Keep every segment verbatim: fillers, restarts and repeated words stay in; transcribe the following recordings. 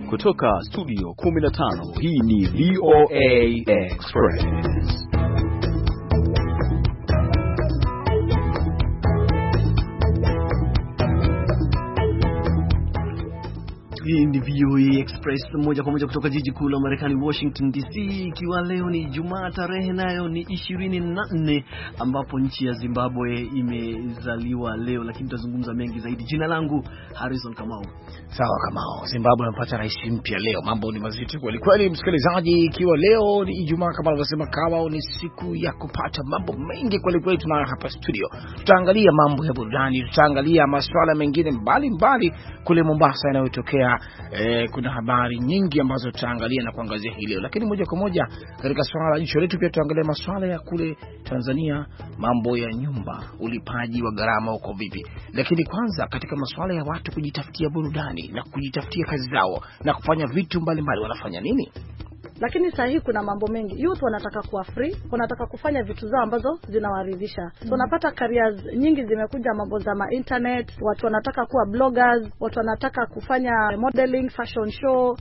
Kutoka studio kumi na tano, hii ni V O A Express. Hii ni V O A Express moja kwa moja kutoka jiji kuu la Marekani, Washington D C, ikiwa leo ni Jumaa, tarehe nayo ni ishirini na nne, ambapo nchi ya Zimbabwe imezaliwa leo, lakini tutazungumza mengi zaidi. Jina langu Harrison Kamau. Sawa Kamau, Zimbabwe inapata rais mpya leo. Mambo ni mazito kweli kweli, msikilizaji, ikiwa leo ni Ijumaa kama alivyosema Kamau, ni siku ya kupata mambo mengi kweli kweli. Tuna hapa studio, tutaangalia mambo ya burudani, tutaangalia masuala mengine mbali mbali kule Mombasa yanayotokea. Eh, kuna habari nyingi ambazo tutaangalia na kuangazia hii leo, lakini moja kwa moja katika swala la jicho letu pia tutaangalia masuala ya kule Tanzania, mambo ya nyumba, ulipaji wa gharama uko vipi. Lakini kwanza katika masuala ya watu kujitafutia burudani na kujitafutia kazi zao na kufanya vitu mbalimbali, wanafanya nini? Lakini sasa hivi kuna mambo mengi. Youth wanataka kuwa free, wanataka kufanya vitu zao ambazo zinawaridhisha. So unapata careers nyingi zimekuja, mambo za ma internet, watu wanataka kuwa bloggers, watu wanataka kufanya modeling, fashion show.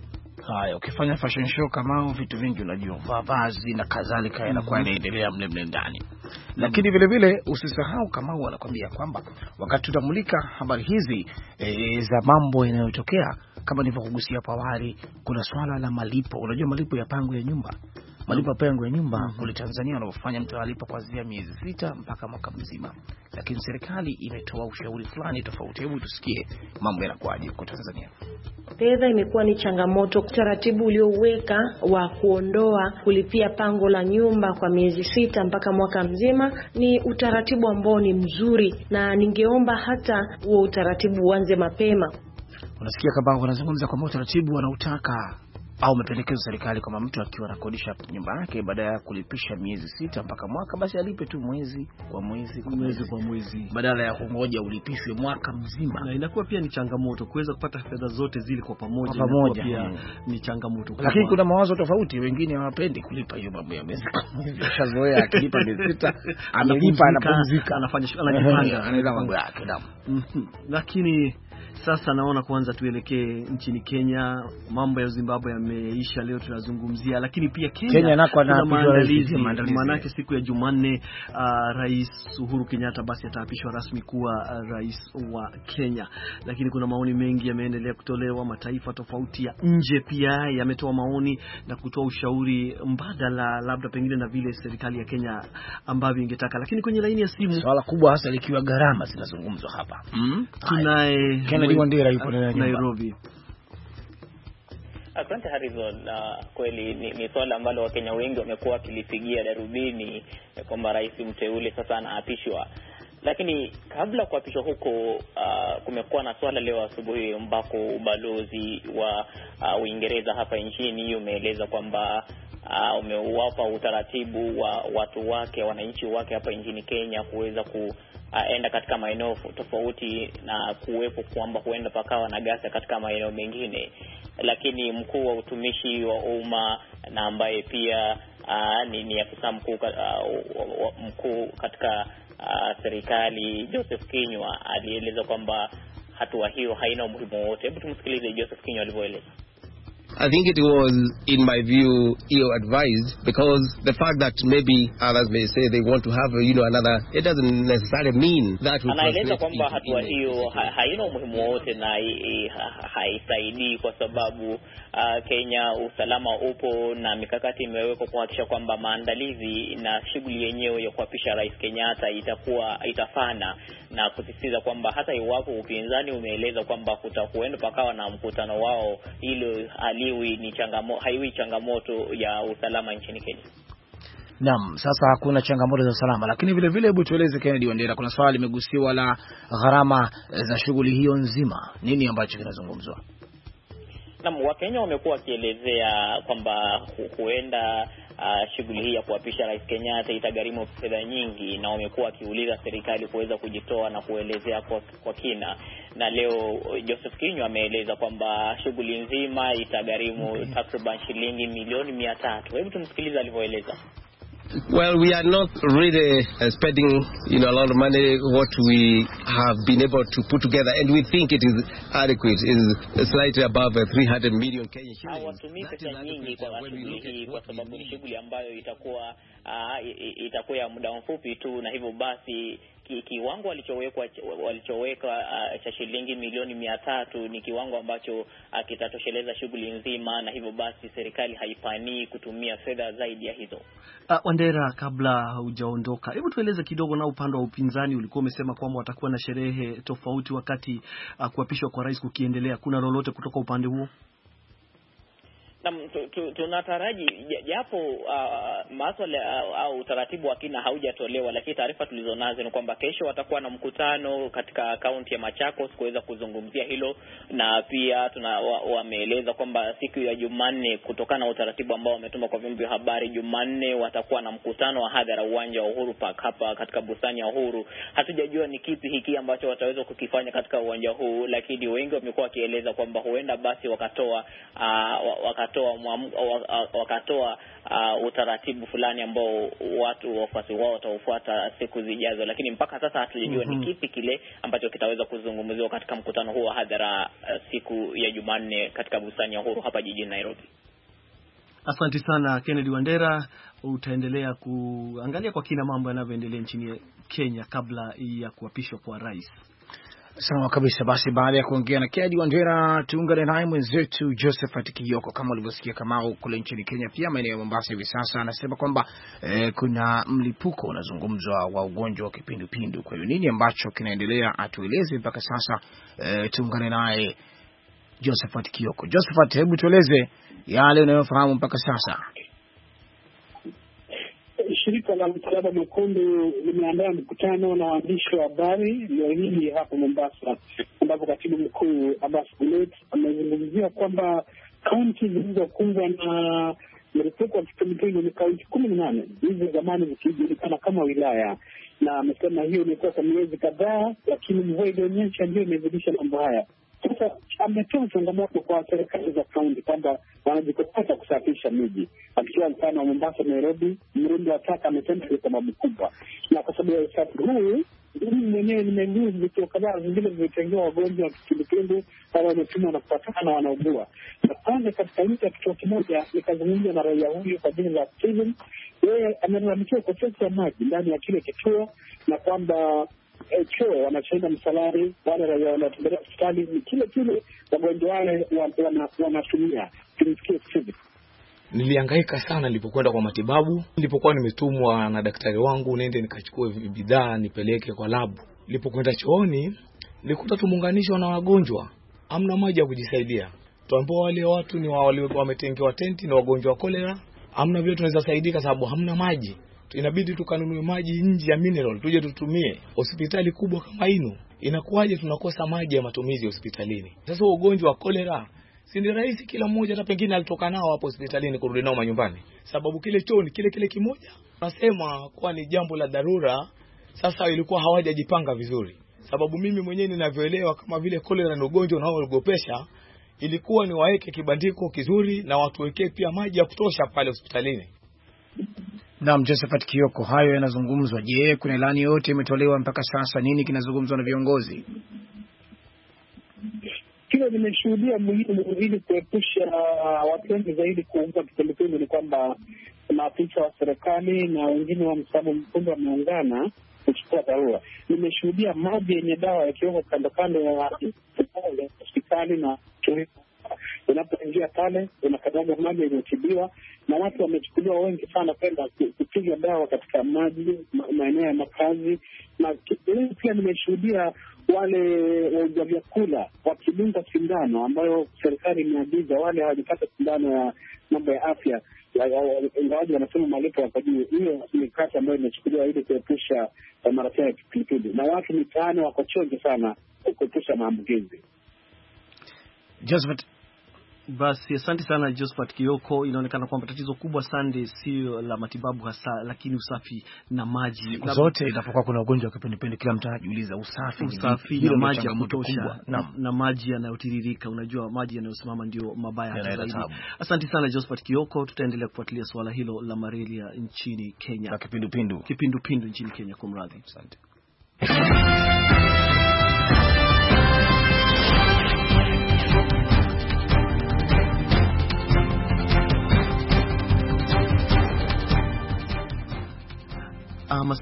Haya, ukifanya fashion show kama vitu vingi unajua, vazi na kadhalika yanakuwa yanaendelea mle mle ndani. Lakini vile vile usisahau kama wanakuambia kwamba wakati tutamulika habari hizi e, za mambo yanayotokea, kama nilivyokugusia hapo awali, kuna swala la malipo. Unajua malipo ya pango ya nyumba, malipo ya pango ya nyumba mm -hmm. kule Tanzania wanafanya mtu alipa kuanzia miezi sita mpaka mwaka mzima. Lakini serikali imetoa ushauri fulani tofauti. Hebu tusikie mambo yanakuaje kwa Tanzania. Fedha imekuwa ni changamoto. Utaratibu ulioweka wa kuondoa kulipia pango la nyumba kwa miezi sita mpaka mwaka mzima ni utaratibu ambao ni mzuri, na ningeomba hata huo utaratibu uanze mapema. Unasikia kama wanazungumza kwa utaratibu wanautaka au umependekeza serikali kama mtu akiwa anakodisha nyumba yake baada ya kulipisha miezi sita mpaka mwaka, basi alipe tu mwezi kwa mwezi kwa mwezi kwa mwezi badala ya kungoja ulipishwe mwaka mzima. Na inakuwa pia ni changamoto kuweza kupata fedha zote zile kwa pamoja, kwa pamoja. Pia hmm. ni changamoto. Lakini kuna mawazo tofauti, wengine hawapendi kulipa hiyo mambo ya miezi. Shazoea akilipa miezi sita, amelipa anapumzika, anafanya anajipanga, anaenda mambo yake damu. Lakini sasa naona kwanza tuelekee nchini Kenya. Mambo ya Zimbabwe yameisha, leo tunazungumzia, lakini pia Kenya, Kenya nako na maandalizi. Maanake siku ya Jumanne uh, Rais Uhuru Kenyatta basi ataapishwa rasmi kuwa uh, rais wa Kenya. Lakini kuna maoni mengi yameendelea kutolewa, mataifa tofauti ya nje pia yametoa maoni na kutoa ushauri mbadala labda pengine na vile serikali ya Kenya ambavyo ingetaka. Lakini kwenye laini ya simu swala kubwa hasa likiwa gharama zinazungumzwa hapa. Mm? Tunaye Kennedy Wandera yupo Nairobi. Asante Harrison. Uh, kweli ni, ni swala ambalo Wakenya wengi wamekuwa wakilipigia darubini kwamba rais mteule sasa anaapishwa. Lakini kabla kuapishwa huko uh, kumekuwa na swala leo asubuhi ambako ubalozi wa uh, Uingereza hapa nchini umeeleza kwamba uh, umewapa utaratibu wa watu wake, wananchi wake hapa nchini Kenya kuweza ku Uh, enda katika maeneo tofauti na kuwepo kwamba huenda pakawa na ghasia katika maeneo mengine. Lakini mkuu wa utumishi wa umma na ambaye pia uh, ni, ni afisa mkuu uh, mkuu katika uh, serikali, Joseph Kinyua, alieleza kwamba hatua hiyo haina umuhimu wote. Hebu tumsikilize Joseph Kinyua alivyoeleza. I think it was, in my view, ill-advised, because the fact that maybe others may say they want to have, you know, another, it doesn't necessarily mean that will anaeleza kwamba hatua hiyo ha, haina umuhimu wote na haisaidii kwa sababu uh, Kenya usalama upo na mikakati imewekwa kuhakikisha kwamba maandalizi na shughuli yenyewe ya kuapisha Rais Kenyatta itakuwa itafana, na kusisitiza kwamba hata iwapo upinzani umeeleza kwamba kutakuenda pakawa na mkutano wao, ile haliwi ni changamoto, haiwi changamoto ya usalama nchini Kenya. Naam, sasa hakuna changamoto za usalama, lakini vile vile hebu tueleze Kennedy Wandera, kuna swali limegusiwa la gharama za shughuli hiyo nzima. Nini ambacho kinazungumzwa? Naam, Wakenya wamekuwa wakielezea kwamba huenda uh, shughuli hii ya kuapisha Rais Kenyatta itagharimu fedha nyingi, na wamekuwa wakiuliza serikali kuweza kujitoa na kuelezea kwa, kwa kina. Na leo Joseph Kinyua ameeleza kwamba shughuli nzima itagharimu okay. takriban shilingi milioni mia tatu. Hebu tumsikilize alivyoeleza. Well, we are not really uh, spending, you know, a lot of money. What we have been able to put together, and we think it is adequate, is slightly above three hundred million Kenyan shillings. Hawatumii pesa nyingi kwa shughuli hii kwa sababu ni shughuli ambayo itakuwa uh, itakuwa ya muda mfupi tu, na hivyo basi ki, kiwango walichowekwa walichoweka uh, cha shilingi milioni mia tatu ni kiwango ambacho uh, kitatosheleza shughuli nzima, na hivyo basi serikali haipanii kutumia fedha zaidi ya hizo. Uh, Wandera, kabla hujaondoka, hebu tueleze kidogo, na upande wa upinzani ulikuwa umesema kwamba watakuwa na sherehe tofauti wakati uh, kuapishwa kwa rais kukiendelea. Kuna lolote kutoka upande huo? Tunataraji japo uh, masuala uh, au utaratibu wa kina haujatolewa, lakini taarifa tulizonazo ni kwamba kesho watakuwa na mkutano katika kaunti ya Machakos kuweza kuzungumzia hilo, na pia tuna wameeleza wa kwamba siku ya Jumanne, kutokana na utaratibu ambao wametuma kwa vyombo vya habari, Jumanne watakuwa na mkutano wa hadhara uwanja wa Uhuru Park hapa katika bustani ya Uhuru. Hatujajua ni kipi hiki ambacho wataweza kukifanya katika uwanja huu, lakini wengi wamekuwa wakieleza kwamba huenda basi wakatoa uh, wakatoa wakatoa uh, utaratibu fulani ambao watu wafuasi wao wataufuata siku zijazo, lakini mpaka sasa hatujajua mm-hmm. ni kipi kile ambacho kitaweza kuzungumziwa katika mkutano huu wa hadhara uh, siku ya Jumanne katika bustani ya Uhuru hapa jijini Nairobi. Asante sana Kennedy Wandera, utaendelea kuangalia kwa kina mambo yanavyoendelea nchini Kenya kabla ya kuapishwa kwa rais. Sawa kabisa. Basi baada ya kuongea na Kennedy Wandera, tuungane naye mwenzetu Josephat Kioko. Kama ulivyosikia Kamau, kule nchini Kenya pia maeneo ya Mombasa hivi sasa anasema kwamba eh, kuna mlipuko unazungumzwa wa ugonjwa wa kipindupindu. Kwa hiyo nini ambacho kinaendelea atueleze mpaka sasa. Eh, tuungane naye Josephat Kioko. Josephat, hebu tueleze yale unayofahamu mpaka sasa. Shirika la Msalaba Mwekundu limeandaa mkutano na waandishi wa habari leo hii hapa Mombasa, ambapo katibu mkuu Abbas Gulet amezungumzia kwamba kaunti zilizokumbwa na mlipuko wa kipindupindu ni kaunti kumi na nane, hizi zamani zikijulikana kama wilaya, na amesema hiyo imekuwa kwa miezi kadhaa, lakini mvua ilionyesha ndio imezidisha mambo haya. Sasa ametoa changamoto kwa serikali za kaunti kwamba wanajikokota kusafisha miji, akiwa mfano wa Mombasa, Nairobi, mrundo wa taka amesema ni sababu kubwa, na kwa sababu ya usafi huu mimi mwenyewe nimeguza vitu kadhaa vingine vimetengewa wagonjwa wa kipindupindu au wametumwa na kupatana na wanaugua. Na kwanza katika nchi ya kituo kimoja nikazungumza na raia huyu kwa jina la Steven. Yeye amelalamikia ukosefu wa maji ndani ya kile kituo, na kwamba choo wanachoenda msalari, wale raia wanatembelea hospitali ni kile kile wagonjwa wale wanatumia. Tumsikie Steven. Nilihangaika sana nilipokwenda kwa matibabu. Nilipokuwa nimetumwa na daktari wangu nende nikachukue bidhaa nipeleke kwa labu. Nilipokwenda chooni nilikuta tumeunganishwa na wagonjwa, hamna maji ya kujisaidia. Tuambiwa wale watu ni wale wametengewa tenti na wagonjwa wa kolera, hamna vile tunaweza saidika sababu hamna maji. Inabidi tukanunue maji nje ya mineral tuje tutumie. Hospitali kubwa kama ino inakuwaje tunakosa maji ya matumizi hospitalini? Sasa ugonjwa wa kolera si ni rahisi kila mmoja hata pengine alitoka nao hapo hospitalini kurudi nao manyumbani, sababu kile choo ni kile kile kimoja. Nasema kwa ni jambo la dharura. Sasa ilikuwa hawajajipanga vizuri, sababu mimi mwenyewe ninavyoelewa kama vile kolera ni ugonjwa unaoogopesha, ilikuwa ni waeke kibandiko kizuri na watu wekee pia maji ya kutosha pale hospitalini. Naam, Josephat Kioko, hayo yanazungumzwa. Je, kuna ilani yote imetolewa mpaka sasa? Nini kinazungumzwa na viongozi? Kile nimeshuhudia muhimu ili kuepusha watu wengi zaidi kuungua kipindupindu ni kwamba maafisa wa serikali na wengine wa Msalaba Mwekundu wameungana kuchukua dharura. Nimeshuhudia maji yenye dawa yakiwekwa kando kando ya hospitali, na unapoingia pale unakataga maji yaliyotibiwa, na watu wamechukuliwa wengi sana kwenda kupiga dawa katika maji maeneo ya makazi. Na pia nimeshuhudia wale wauza vyakula wakidunga sindano ambayo serikali imeagiza, wale hawajapata sindano ya mambo ya afya, ingawaji wanasema malipo yako juu. Hiyo ni kati ambayo imechukuliwa ili kuepusha maradhi ya kipindupindu, na watu mitaani wako chonjo sana kuepusha maambukizi. Josephat. Basi asante sana Josephat Kioko. Inaonekana kwamba tatizo kubwa Sunday sio la matibabu hasa, lakini usafi na maji. Na zote inapokuwa kuna ugonjwa wa kipindupindu kila mtu anajiuliza usafi, usafi na maji ya kutosha na, na maji yanayotiririka. Unajua maji yanayosimama ndio mabaya zaidi. Asante sana Josephat Kioko, tutaendelea kufuatilia swala hilo la malaria nchini Kenya. Na kipindupindu. Kipindupindu nchini Kenya, kumradhi. Asante.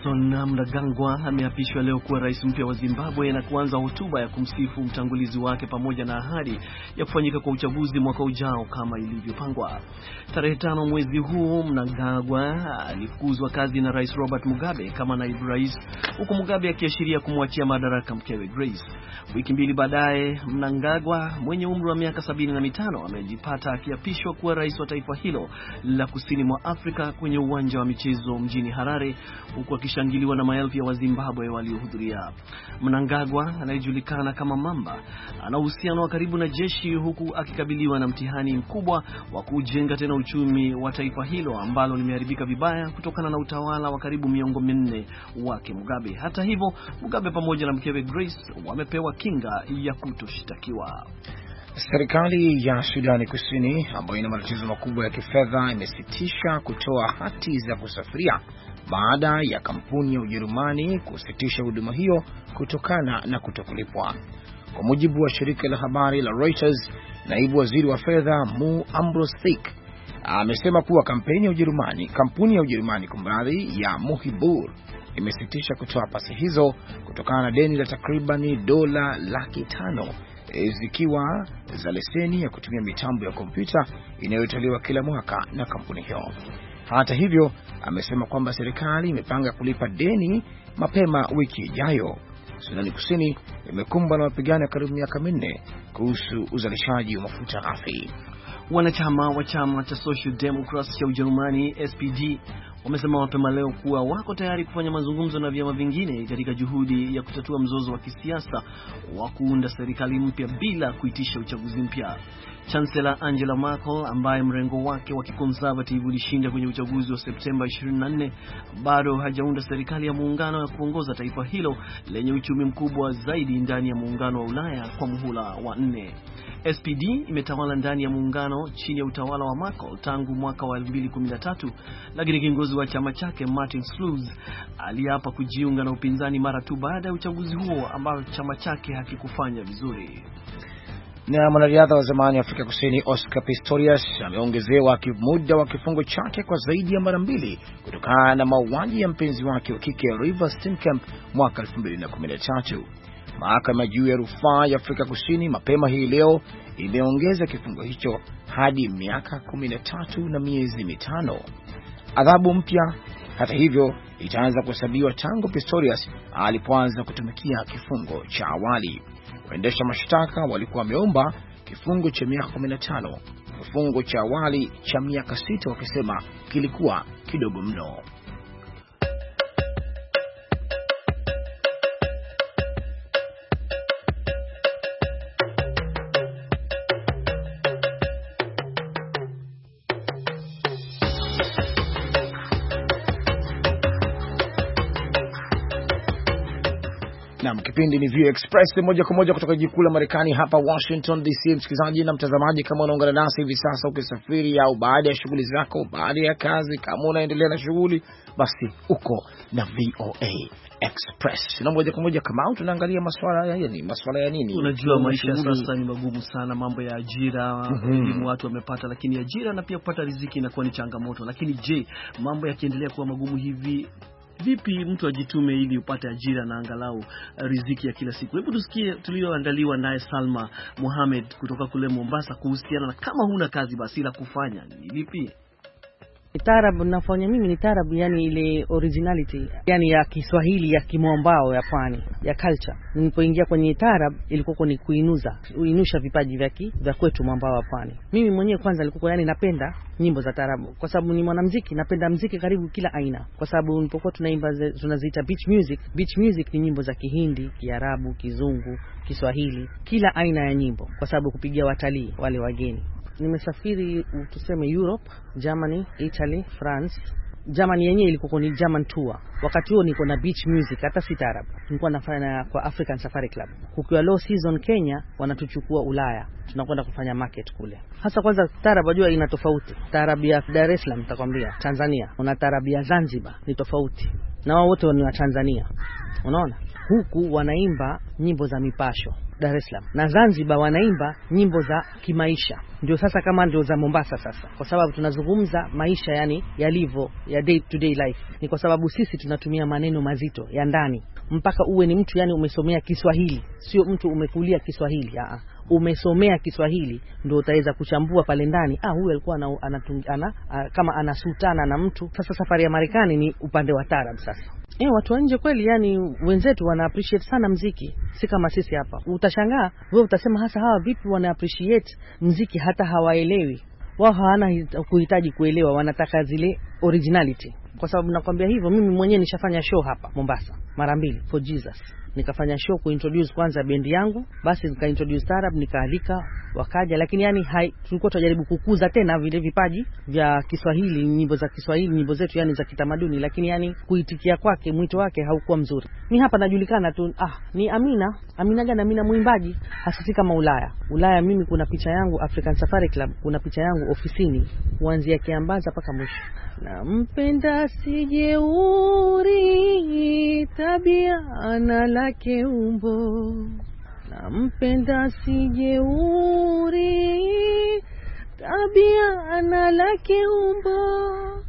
Emmerson Mnangagwa ameapishwa leo kuwa rais mpya wa Zimbabwe na kuanza hotuba ya kumsifu mtangulizi wake pamoja na ahadi ya kufanyika kwa uchaguzi mwaka ujao kama ilivyopangwa. Tarehe tano mwezi huu, Mnangagwa alifukuzwa kazi na Rais Robert Mugabe kama naibu rais, huku Mugabe akiashiria kumwachia madaraka mkewe Grace. Wiki mbili baadaye, Mnangagwa mwenye umri wa miaka sabini na mitano amejipata akiapishwa kuwa rais wa taifa hilo la kusini mwa Afrika kwenye uwanja wa michezo mjini Harare, huku akishangiliwa na maelfu ya Wazimbabwe waliohudhuria. Mnangagwa anayejulikana kama Mamba ana uhusiano wa karibu na jeshi, huku akikabiliwa na mtihani mkubwa wa kujenga tena uchumi wa taifa hilo ambalo limeharibika vibaya kutokana na utawala wa karibu miongo minne wake Mugabe. Hata hivyo, Mugabe pamoja na mkewe Grace wamepewa kinga ya kutoshtakiwa. Serikali ya Sudani Kusini ambayo ina matatizo makubwa ya kifedha imesitisha kutoa hati za kusafiria baada ya kampuni ya Ujerumani kusitisha huduma hiyo kutokana na kutokulipwa. Kwa mujibu wa shirika la habari la Reuters, naibu waziri wa fedha Mu Ambrosik amesema kuwa kampeni ya Ujerumani, kampuni ya Ujerumani kumradhi ya Muhibur imesitisha kutoa pasi hizo kutokana na deni la takribani dola laki tano zikiwa za leseni ya kutumia mitambo ya kompyuta inayotolewa kila mwaka na kampuni hiyo. Hata hivyo, amesema kwamba serikali imepanga kulipa deni mapema wiki ijayo. Sudani Kusini imekumbwa na mapigano ya karibu miaka minne kuhusu uzalishaji wa mafuta ghafi. Wanachama wa chama cha Social Democrats cha Ujerumani S P D wamesema mapema leo kuwa wako tayari kufanya mazungumzo na vyama vingine katika juhudi ya kutatua mzozo wa kisiasa wa kuunda serikali mpya bila kuitisha uchaguzi mpya. Chancellor Angela Merkel ambaye mrengo wake wa kiconservative ulishinda kwenye uchaguzi wa Septemba ishirini na nne bado hajaunda serikali ya muungano ya kuongoza taifa hilo lenye uchumi mkubwa zaidi ndani ya muungano wa Ulaya kwa muhula wa nne. S P D imetawala ndani ya muungano chini ya utawala wa Merkel tangu mwaka wa elfu mbili kumi na tatu, lakini kiongozi wa chama chake Martin Schulz aliapa kujiunga na upinzani mara tu baada ya uchaguzi huo ambao chama chake hakikufanya vizuri. Na mwanariadha wa zamani wa Afrika Kusini Oscar Pistorius ameongezewa muda wa kifungo chake kwa zaidi ya mara mbili kutokana na mauaji ya mpenzi wake wa kike Reeva Steenkamp mwaka elfu mbili na kumi na tatu. Mahakama juu ya rufaa ya Afrika Kusini mapema hii leo imeongeza kifungo hicho hadi miaka kumi na tatu na miezi mitano. Adhabu mpya hata hivyo itaanza kuhesabiwa tangu Pistorius alipoanza kutumikia kifungo cha awali. Waendesha mashtaka walikuwa wameomba kifungo cha miaka kumi na tano. Kifungo cha awali cha miaka sita wakisema kilikuwa kidogo mno. Na kipindi ni View Express moja kwa moja kutoka jiji kuu la Marekani hapa Washington D C. Msikilizaji na mtazamaji, kama unaungana nasi hivi sasa ukisafiri au baada ya shughuli zako, baada ya kazi, kama unaendelea na shughuli, basi uko na V O A Express. Na moja kwa moja kama tunaangalia masuala ya nini, masuala ya nini? Unajua maisha sasa ni magumu sana, mambo ya ajira, elimu mm-hmm. watu wamepata, lakini ajira na pia kupata riziki inakuwa ni changamoto. Lakini je, mambo yakiendelea kuwa magumu hivi, vipi mtu ajitume ili upate ajira na angalau uh, riziki ya kila siku? Hebu tusikie tulioandaliwa naye Salma Mohamed kutoka kule Mombasa kuhusiana na kama huna kazi basi la kufanya ni vipi. Taarabu nafanya mimi ni taarabu, yani ile originality, yani ya Kiswahili ya kimwambao ya pwani ya culture. Nilipoingia kwenye taarabu ilikuwa ni kuinuza uinusha vipaji vya vya kwetu mwambao wa pwani. Mimi mwenyewe kwanza nilikuwa yani napenda nyimbo za taarabu kwa sababu ni mwanamuziki, napenda muziki karibu kila aina, kwa sababu nilipokuwa tunaimba tunaziita beach music. Beach music ni nyimbo za Kihindi, Kiarabu, Kizungu, Kiswahili, kila aina ya nyimbo, kwa sababu kupigia watalii wale wageni. Nimesafiri tuseme Europe, Germany, Italy, France. Germany yenyewe ilikuwa ni German tour. Wakati huo niko na beach music, hata si taarab. Nilikuwa nafanya kwa African Safari Club. Kukiwa low season Kenya, wanatuchukua Ulaya. Tunakwenda kufanya market kule. Hasa kwanza taarab wajua ina tofauti. Taarab ya Dar es Salaam nitakwambia, Tanzania. Una taarab ya Zanzibar, ni tofauti. Na wao wote ni wa Tanzania. Unaona? Huku wanaimba nyimbo za mipasho. Dar es Salaam, na Zanzibar wanaimba nyimbo za kimaisha. Ndio sasa kama ndio za Mombasa sasa, kwa sababu tunazungumza maisha yani yalivyo ya day to day life. Ni kwa sababu sisi tunatumia maneno mazito ya ndani, mpaka uwe ni mtu yani umesomea Kiswahili, sio mtu umekulia Kiswahili. Aa, umesomea Kiswahili ndio utaweza kuchambua pale ndani. Ah, huyu alikuwa ana, ana, ana kama anasutana na mtu. Sasa safari ya Marekani ni upande wa taarab sasa. Eh, watu wa nje kweli yani wenzetu wana appreciate sana muziki, si kama sisi hapa. Utashangaa wewe, utasema hasa hawa vipi wana appreciate muziki hata hawaelewi. Wao hawana kuhitaji kuelewa, wanataka zile originality. Kwa sababu nakwambia hivyo, mimi mwenyewe nishafanya show hapa Mombasa mara mbili for Jesus. Nikafanya show kuintroduce kwanza bendi yangu, basi nika introduce taarab, nikaalika wakaja, lakini yani hai, tulikuwa tunajaribu kukuza tena vile vipaji vya Kiswahili, nyimbo za Kiswahili, nyimbo zetu yani za kitamaduni, lakini yani kuitikia kwake, mwito wake haukuwa mzuri. Ni hapa najulikana tu, ah, ni Amina, Amina gani Amina mwimbaji, hasisi kama Ulaya. Ulaya mimi kuna picha yangu African Safari Club, kuna picha yangu ofisini kuanzia Kiambaza paka mwisho. Nampenda sijeuri, tabia ana lake umbo. Nampenda sijeuri, tabia ana lake umbo.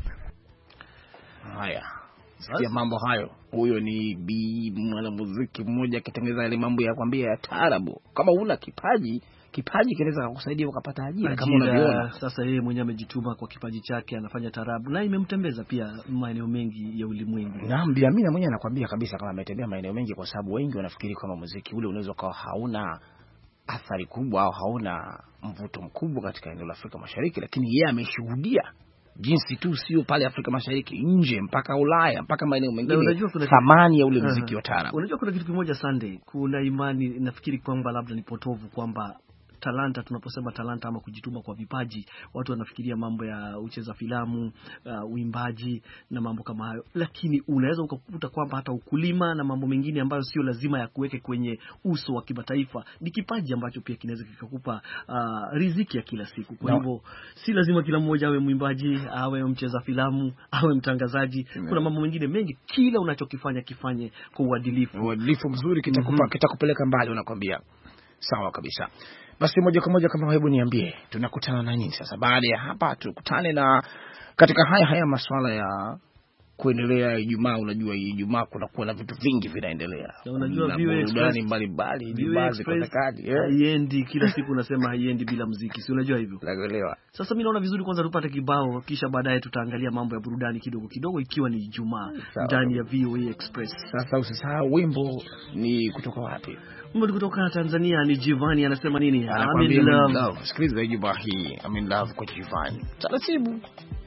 Haya, sikia mambo hayo. Huyo ni bi mwanamuziki mmoja akitengeneza ile mambo ya kwambia ya taarabu. Kama una kipaji, kipaji kinaweza kukusaidia ukapata ajira, ajira kama unavyoona. Sasa yeye mwenyewe amejituma kwa kipaji chake, anafanya taarabu na imemtembeza pia maeneo mengi ya ulimwengu. Naam, Bi Amina mwenyewe anakuambia kabisa kama ametembea maeneo mengi, kwa sababu wengi wanafikiri kama muziki ule unaweza kuwa hauna athari kubwa au hauna mvuto mkubwa katika eneo la Afrika Mashariki, lakini yeye ameshuhudia jinsi tu sio pale Afrika Mashariki, nje mpaka Ulaya, mpaka maeneo mengine, thamani ya ule muziki wa taarabu. Unajua kuna kitu kimoja Sunday, kuna imani nafikiri kwamba labda ni potovu kwamba talanta, tunaposema talanta ama kujituma kwa vipaji, watu wanafikiria mambo ya ucheza filamu, uh, uimbaji na mambo kama hayo, lakini unaweza ukakuta kwamba hata ukulima na mambo mengine ambayo sio lazima ya kuweke kwenye uso wa kimataifa ni kipaji ambacho pia kinaweza kikakupa uh, riziki ya kila siku. Kwa hivyo no. si lazima kila mmoja awe mwimbaji, awe mcheza filamu, awe mtangazaji. No. Kuna mambo mengine mengi, kila unachokifanya kifanye kwa uadilifu. Uadilifu mzuri kitakupa mm-hmm. kitakupeleka mbali, unakwambia. Sawa kabisa. Basi moja kwa moja kama hebu niambie, tunakutana na nini sasa? Baada ya hapa tukutane na katika haya haya masuala ya kuendelea Ijumaa. Unajua Ijumaa kuna kuwa na vitu vingi vinaendelea. Unajua viwe burudani mbalimbali, Ijumaa zikosekani. Haiendi kila siku unasema haiendi bila muziki. Si unajua hivyo? Naelewa. Sasa mimi naona vizuri kwanza tupate kibao, kisha baadaye tutaangalia mambo ya burudani kidogo kidogo, ikiwa ni Ijumaa ndani ya V O A Express. Sasa usisahau wimbo ni kutoka wapi? Wimbo kutoka Tanzania ni Jivani, anasema nini? I'm in love. love. Sikiliza Ijumaa hii, I'm in love kwa Jivani. Taratibu.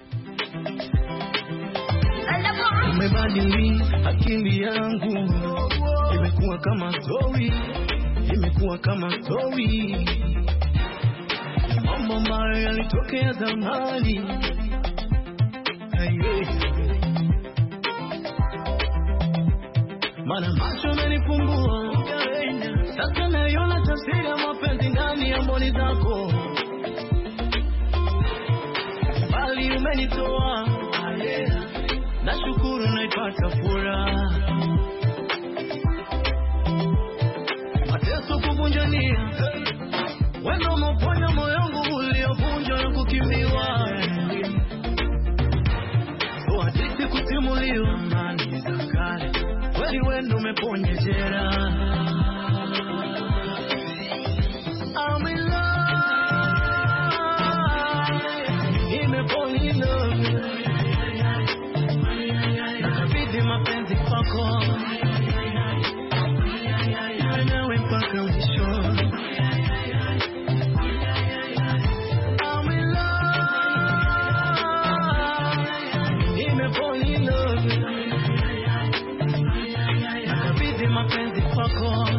Umebadili akili yangu, imekuwa kama story, imekuwa kama story. Mambo mbaya yalitokea zamani. Mana macho yamenifumbua, sasa naiona tafsiri ya mapenzi ndani ya mboni zako. Bali umenitoa, nashukuru naipata furaha. Mateso kuvunjania, wendo umeponya moyo wangu uliovunjwa na kukimiwa. So hadithi kutimuliwa, amani za kale, kweli wendo umeponya jeraha. I'm in love, imeponya love. Nakabidhi mapenzi kwako, nawe mpaka mwisho. I'm in love, imeponya love. Nakabidhi mapenzi kwako,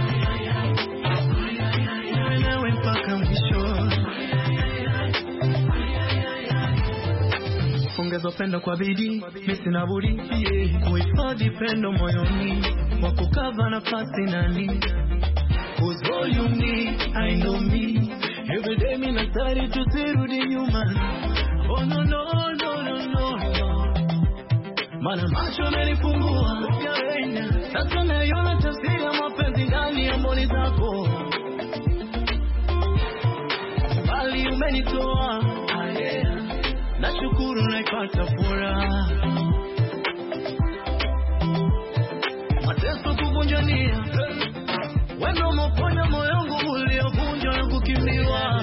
nawe mpaka mwisho. Ongeza pendo kwa bidii, mimi sina budi kuhifadhi pendo moyoni, kwa kukava nafasi nani. Cause all you need, I know me. Every day mimi natari tusirudi nyuma. Oh no no no no no no. Mana macho yamenifungua, sasa naiona tafsiri ya mapenzi ndani ya mboni zako. Bali umenitoa, nashukuru naipata furaha. Mateso kuvunjania, wendo umeponya moyo wangu uliovunjwa na kukimbiwa.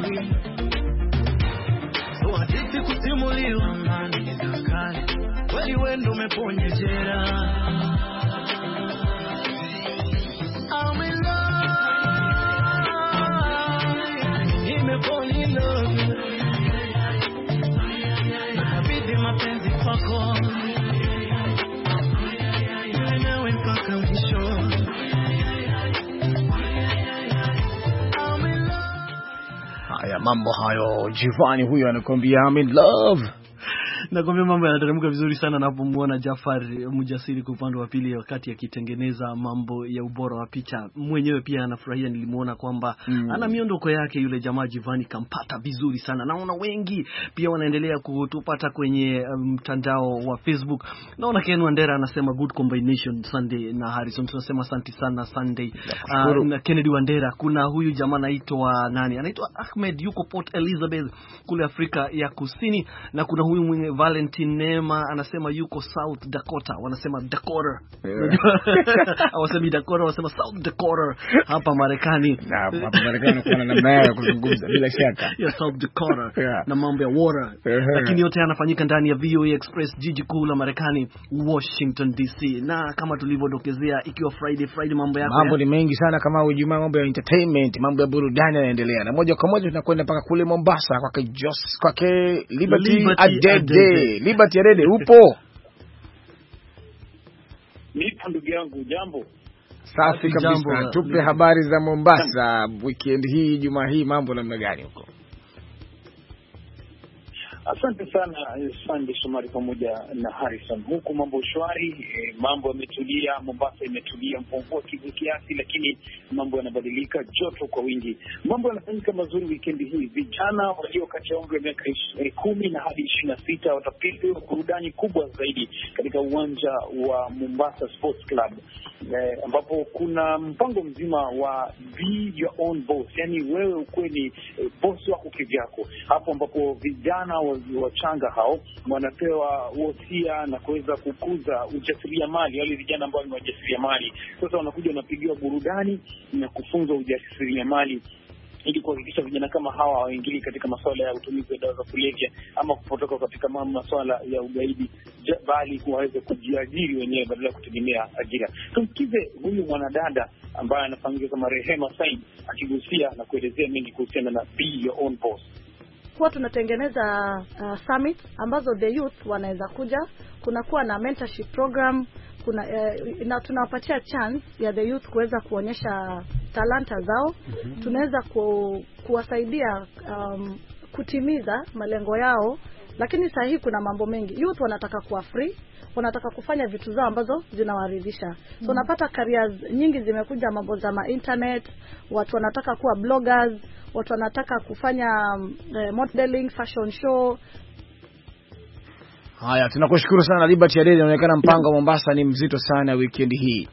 So hadithi kusimuliwa, amani za kale, kweli wendo umeponya jeraha. I'm in love, nimefall in love, nakabidhi mapenzi kwako, nawe mpaka mwisho. Haya, mambo hayo, Jivani huyo anakuambia I'm in love. Nakwambia mambo yanateremka vizuri sana napomuona Jafar Mujasiri kwa upande wa pili wakati akitengeneza mambo ya ubora wa picha. Mwenyewe pia anafurahia, nilimuona kwamba mm. ana miondoko yake yule jamaa Jivani kampata vizuri sana. Naona wengi pia wanaendelea kutupata kwenye mtandao um, wa Facebook. Naona Ken Wandera anasema good combination Sunday na Harrison. Tunasema asante sana Sunday. Uh, na Kennedy Wandera, kuna huyu jamaa anaitwa nani? Anaitwa Ahmed, yuko Port Elizabeth kule Afrika ya Kusini, na kuna huyu mwenye Valentine Nema anasema yuko South Dakota, wanasema Dakota. Yeah. Hawasemi Dakota, wanasema South Dakota hapa Marekani. Na hapa Marekani kuna namna ya kuzungumza bila shaka. Ya South Dakota. Yeah. Na mambo ya water. Uh-huh. Lakini yote yanafanyika ndani ya V O A Express, jiji kuu la Marekani, Washington D C. Na kama tulivyodokezea, ikiwa Friday Friday mambo yako mambo ni mengi sana, kama Ijumaa mambo ya entertainment, mambo ya burudani yanaendelea. Na moja kwa moja tunakwenda mpaka kule Mombasa kwa Jos, kwa Liberty, Liberty Adede. Liberty Adede, upo? Nipo ndugu yangu, jambo. Safi kabisa. Tupe habari za Mombasa weekend hii, Jumaa hii, mambo namna gani huko? Asante sana Sunday Shomari pamoja na Harrison. Huku mambo shwari, e, mambo yametulia, Mombasa imetulia, mvua kiasi, lakini mambo yanabadilika, joto kwa wingi. Mambo yanafanyika mazuri weekend hii. Vijana walio kati ya umri wa miaka kumi na hadi ishirini na sita watapiga burudani kubwa zaidi katika uwanja wa Mombasa Sports Club, e, ambapo kuna mpango mzima wa be your own boss, yani wewe ukuwe ni e, boss wako kivyako. Hapo ambapo vijana wa wachanga hao wanapewa wosia na kuweza kukuza ujasiriamali, wale vijana ambao ni wajasiriamali. Sasa wanakuja wanapigiwa burudani na kufunzwa ujasiriamali ili kuhakikisha vijana kama hawa hawaingii katika masuala ya utumizi wa dawa za kulevya ama kupotoka katika masuala ya ugaidi, bali waweze kujiajiri wenyewe badala ya kutegemea ajira. Tumsikize huyu mwanadada ambaye anafahamika kama Rehema Said akigusia na kuelezea mengi kuhusiana na be your own boss. Kwa tunatengeneza uh, summit ambazo the youth wanaweza kuja, kuna kuwa na mentorship program, kuna uh, na tunawapatia chance ya the youth kuweza kuonyesha talanta zao. Mm-hmm. Tunaweza ku, kuwasaidia um, kutimiza malengo yao, lakini sasa hivi kuna mambo mengi. Youth wanataka kuwa free, wanataka kufanya vitu zao ambazo zinawaridhisha. Mm-hmm. So unapata careers nyingi zimekuja, mambo za ma internet, watu wanataka kuwa bloggers, watu wanataka kufanya uh, modeling, fashion show. Haya, tunakushukuru sana Liberty Adede. Inaonekana mpango wa Mombasa ni mzito sana weekend hii.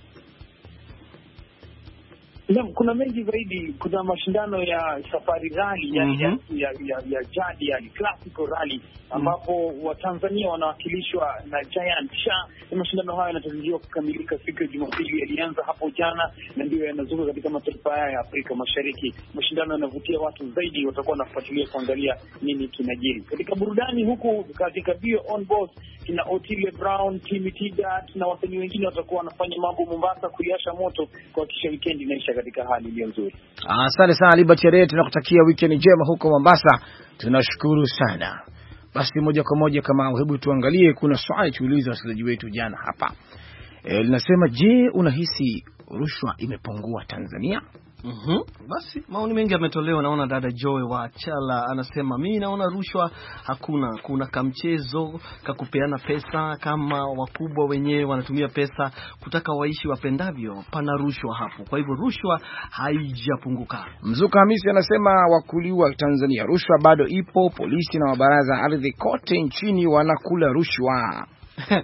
Na kuna mengi zaidi, kuna mashindano ya safari rally, yani mm-hmm. ya ya ya jadi, yani classical rally, ambapo mm-hmm. Watanzania wanawakilishwa na Giant Sha. Mashindano haya yanatarajiwa kukamilika siku ya Jumapili, yalianza hapo jana na ndio yanazunguka katika mataifa haya ya Afrika Mashariki. Mashindano yanavutia watu zaidi, watakuwa wanafuatilia kuangalia nini kinajiri. Katika burudani huku katika Bio on Boss, kina Otile Brown, Timmy Tidat na wasanii wengine watakuwa wanafanya mambo Mombasa kuliasha moto kwa kisha weekend inaisha katika hali iliyo nzuri. Asante sana Liberty Adede, tunakutakia weekend njema huko Mombasa. Tunashukuru sana. Basi moja kwa moja, kama hebu tuangalie, kuna swali tuuliza wasikilizaji wetu jana hapa. E, linasema, je, unahisi rushwa imepungua Tanzania? Mhm. Basi maoni mengi yametolewa. Naona dada Joy wa Chala anasema, mimi naona rushwa hakuna, kuna kamchezo kakupeana pesa, kama wakubwa wenyewe wanatumia pesa kutaka waishi wapendavyo, pana rushwa hapo. Kwa hivyo rushwa haijapunguka. Mzuka Hamisi anasema, wakuliwa Tanzania, rushwa bado ipo, polisi na mabaraza ardhi kote nchini wanakula rushwa.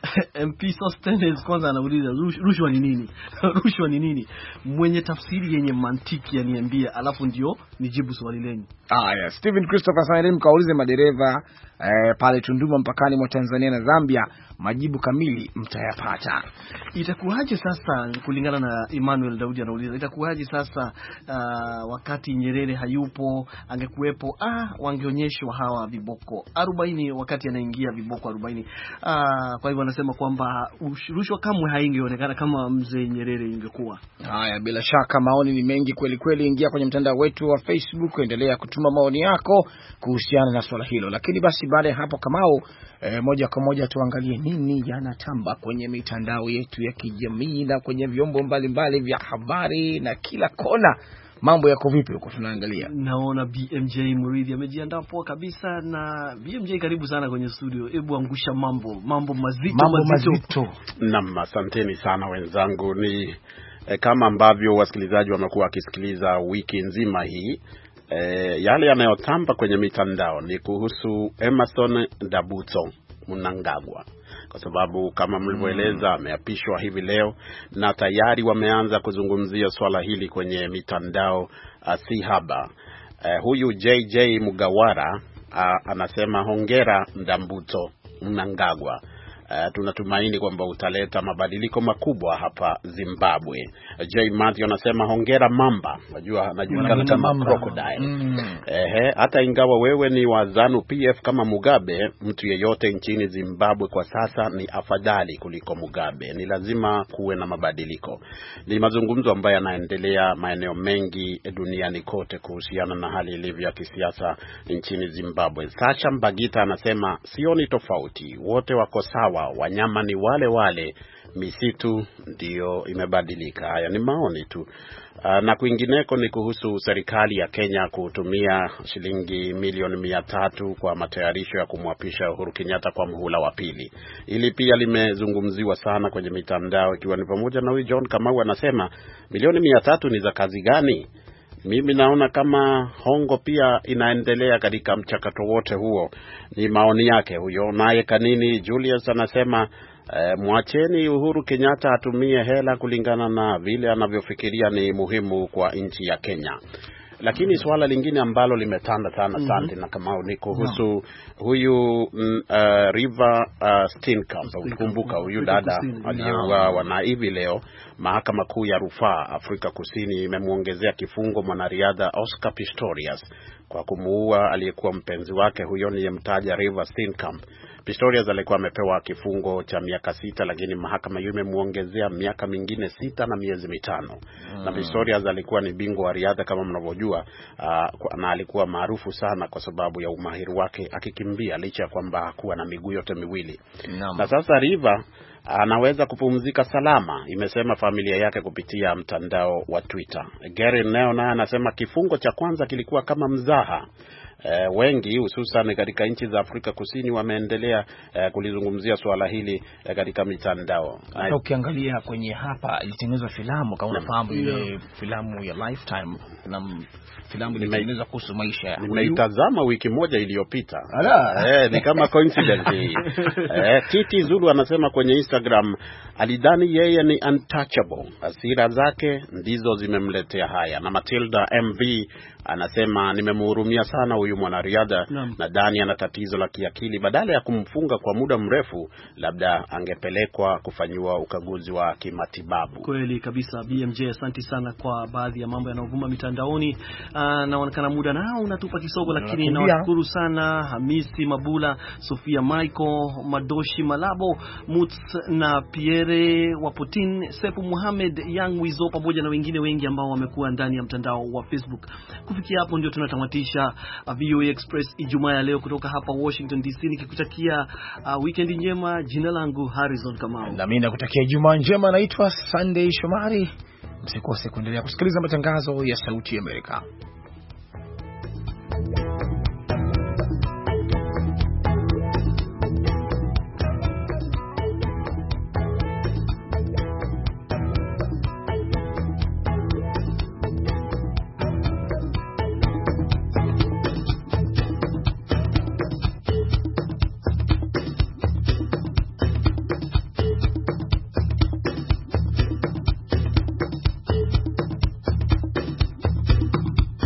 M P Sostenes kwanza anauliza rushwa ni nini? Rushwa ni nini? Mwenye tafsiri yenye mantiki yaniambia, alafu ndio nijibu swali lenu. Ah, yeah. Steven Christopher Said mkaulize madereva eh, pale Tunduma mpakani mwa Tanzania na Zambia, majibu kamili mtayapata. Itakuwaje sasa, kulingana na Emmanuel Daudi anauliza, itakuwaje sasa uh, wakati Nyerere hayupo, angekuepo, ah wangeonyeshwa hawa viboko arobaini wakati anaingia viboko arobaini. Ah, kwa hivyo anasema kwamba rushwa kamwe haingeonekana kama mzee Nyerere ingekuwa. Haya, bila shaka maoni ni mengi kweli kweli. Ingia kwenye mtandao wetu wa Facebook, endelea kutuma maoni yako kuhusiana na swala hilo. Lakini basi baada ya hapo Kamau, e, moja kwa moja tuangalie nini yanatamba kwenye mitandao yetu ya kijamii na kwenye vyombo mbalimbali vya habari na kila kona. Mambo yako vipi huko tunaangalia? Naona B M J Muridhi amejiandaa poa kabisa. Na B M J, karibu sana kwenye studio. Hebu angusha mambo, mambo mazito mambo mazito. mazito. Naam, asanteni sana wenzangu. Ni eh, kama ambavyo wasikilizaji wamekuwa wakisikiliza wiki nzima hii, eh, yale yanayotamba kwenye mitandao ni kuhusu Emmerson Ndambuto Mnangagwa, kwa sababu kama mlivyoeleza ameapishwa hivi leo na tayari wameanza kuzungumzia swala hili kwenye mitandao uh, si haba. Uh, huyu J J Mugawara uh, anasema hongera Ndambuto Mnangagwa. Uh, tunatumaini kwamba utaleta mabadiliko makubwa hapa Zimbabwe. J Matthew anasema hongera Mamba. Najua anajulikana kama crocodile. Mm. Ehe, hata ingawa wewe ni wa ZANU P F kama Mugabe, mtu yeyote nchini Zimbabwe kwa sasa ni afadhali kuliko Mugabe. Ni lazima kuwe na mabadiliko. Ni mazungumzo ambayo yanaendelea maeneo mengi duniani kote kuhusiana na hali ilivyo ya kisiasa nchini Zimbabwe. Sasha Mbagita anasema sioni tofauti, wote wako sawa. Wanyama ni wale wale, misitu ndio imebadilika. Haya ni maoni tu. Uh, na kwingineko ni kuhusu serikali ya Kenya kutumia shilingi milioni mia tatu kwa matayarisho ya kumwapisha Uhuru Kenyatta kwa muhula wa pili. Ili pia limezungumziwa sana kwenye mitandao, ikiwa ni pamoja na huyu John Kamau anasema milioni mia tatu ni za kazi gani? Mimi naona kama hongo pia inaendelea katika mchakato wote huo. Ni maoni yake huyo. Naye Kanini Julius anasema e, mwacheni Uhuru Kenyatta atumie hela kulingana na vile anavyofikiria ni muhimu kwa nchi ya Kenya. Lakini swala lingine ambalo limetanda sana mm-hmm. Sante na Kamau ni kuhusu no. huyu uh, River uh, Steenkamp. Ukumbuka huyu dada aliyeuawa, na hivi leo mahakama kuu ya rufaa Afrika Kusini imemuongezea kifungo mwanariadha Oscar Pistorius kwa kumuua aliyekuwa mpenzi wake. Huyo ni mtaja River Steenkamp. Pistorius alikuwa amepewa kifungo cha miaka sita, lakini mahakama hiyo imemuongezea miaka mingine sita na miezi mitano. Mm. Na Pistorius alikuwa ni bingwa wa riadha kama mnavyojua, uh, na alikuwa maarufu sana kwa sababu ya umahiri wake akikimbia, licha ya kwamba hakuwa na miguu yote miwili. No. Na sasa River anaweza kupumzika salama, imesema familia yake kupitia mtandao wa Twitter. Gary Neo naye anasema kifungo cha kwanza kilikuwa kama mzaha. Uh, wengi hususan katika nchi za Afrika Kusini wameendelea uh, kulizungumzia swala hili uh, katika mitandao. Hata ukiangalia kwenye hapa ilitengenezwa filamu kama unafahamu ile yeah. filamu ya Lifetime na filamu ilitengenezwa kuhusu maisha ya. Nimeitazama wiki moja iliyopita. Eh, ni kama coincidence hii. Eh, Titi Zulu anasema kwenye Instagram alidhani yeye ni untouchable. Hasira zake ndizo zimemletea haya. Na Matilda M V anasema nimemhurumia sana huyu mwanariadha, nadhani ana tatizo la kiakili. Badala ya kumfunga kwa muda mrefu, labda angepelekwa kufanywa ukaguzi wa kimatibabu. Kweli kabisa B M J, asante sana kwa baadhi ya mambo yanayovuma mitandaoni. Uh, naonekana muda nao unatupa kisogo, lakini nawashukuru sana Hamisi Mabula, Sofia Michael, Madoshi Malabo, Muts na Pierre Wapotin, Sepu Muhammad, Young Wizo pamoja na wengine wengi ambao wamekuwa ndani ya mtandao wa Facebook. Kufikia hapo ndio tunatamatisha uh, V O A Express Ijumaa ya leo kutoka hapa Washington D C, nikikutakia uh, weekend njema. Jina langu Harrison Kamau. Na mimi nakutakia Ijumaa njema. Naitwa Sunday Shomari. Msikose kuendelea kusikiliza matangazo ya Sauti ya Amerika.